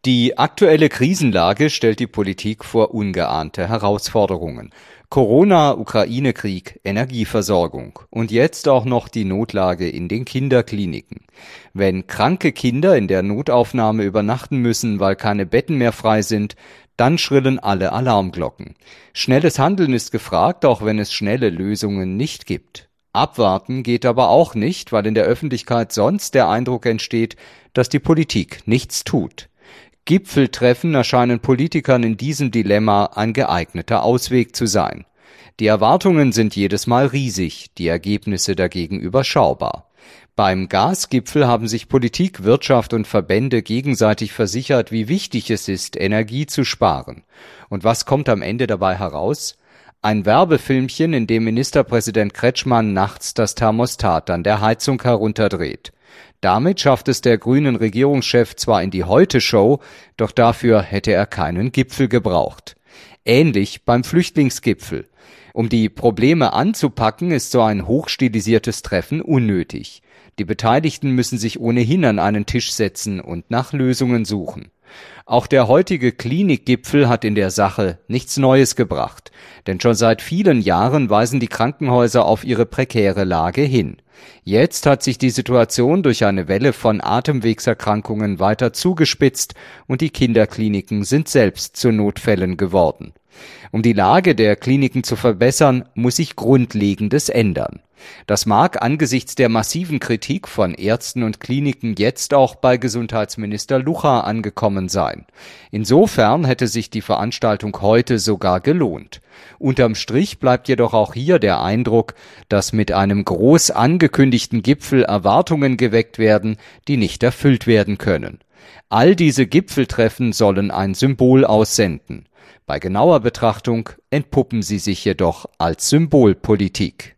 Die aktuelle Krisenlage stellt die Politik vor ungeahnte Herausforderungen. Corona, Ukraine-Krieg, Energieversorgung und jetzt auch noch die Notlage in den Kinderkliniken. Wenn kranke Kinder in der Notaufnahme übernachten müssen, weil keine Betten mehr frei sind, dann schrillen alle Alarmglocken. Schnelles Handeln ist gefragt, auch wenn es schnelle Lösungen nicht gibt. Abwarten geht aber auch nicht, weil in der Öffentlichkeit sonst der Eindruck entsteht, dass die Politik nichts tut. Gipfeltreffen erscheinen Politikern in diesem Dilemma ein geeigneter Ausweg zu sein. Die Erwartungen sind jedes Mal riesig, die Ergebnisse dagegen überschaubar. Beim Gasgipfel haben sich Politik, Wirtschaft und Verbände gegenseitig versichert, wie wichtig es ist, Energie zu sparen. Und was kommt am Ende dabei heraus? Ein Werbefilmchen, in dem Ministerpräsident Kretschmann nachts das Thermostat an der Heizung herunterdreht. Damit schafft es der grünen Regierungschef zwar in die Heute-Show, doch dafür hätte er keinen Gipfel gebraucht. Ähnlich beim Flüchtlingsgipfel. Um die Probleme anzupacken, ist so ein hochstilisiertes Treffen unnötig. Die Beteiligten müssen sich ohnehin an einen Tisch setzen und nach Lösungen suchen. Auch der heutige Klinikgipfel hat in der Sache nichts Neues gebracht, denn schon seit vielen Jahren weisen die Krankenhäuser auf ihre prekäre Lage hin. Jetzt hat sich die Situation durch eine Welle von Atemwegserkrankungen weiter zugespitzt und die Kinderkliniken sind selbst zu Notfällen geworden. Um die Lage der Kliniken zu verbessern, muss sich Grundlegendes ändern. Das mag angesichts der massiven Kritik von Ärzten und Kliniken jetzt auch bei Gesundheitsminister Lucha angekommen sein. Insofern hätte sich die Veranstaltung heute sogar gelohnt. Unterm Strich bleibt jedoch auch hier der Eindruck, dass mit einem groß angekündigten Gipfel Erwartungen geweckt werden, die nicht erfüllt werden können. All diese Gipfeltreffen sollen ein Symbol aussenden. Bei genauer Betrachtung entpuppen sie sich jedoch als Symbolpolitik.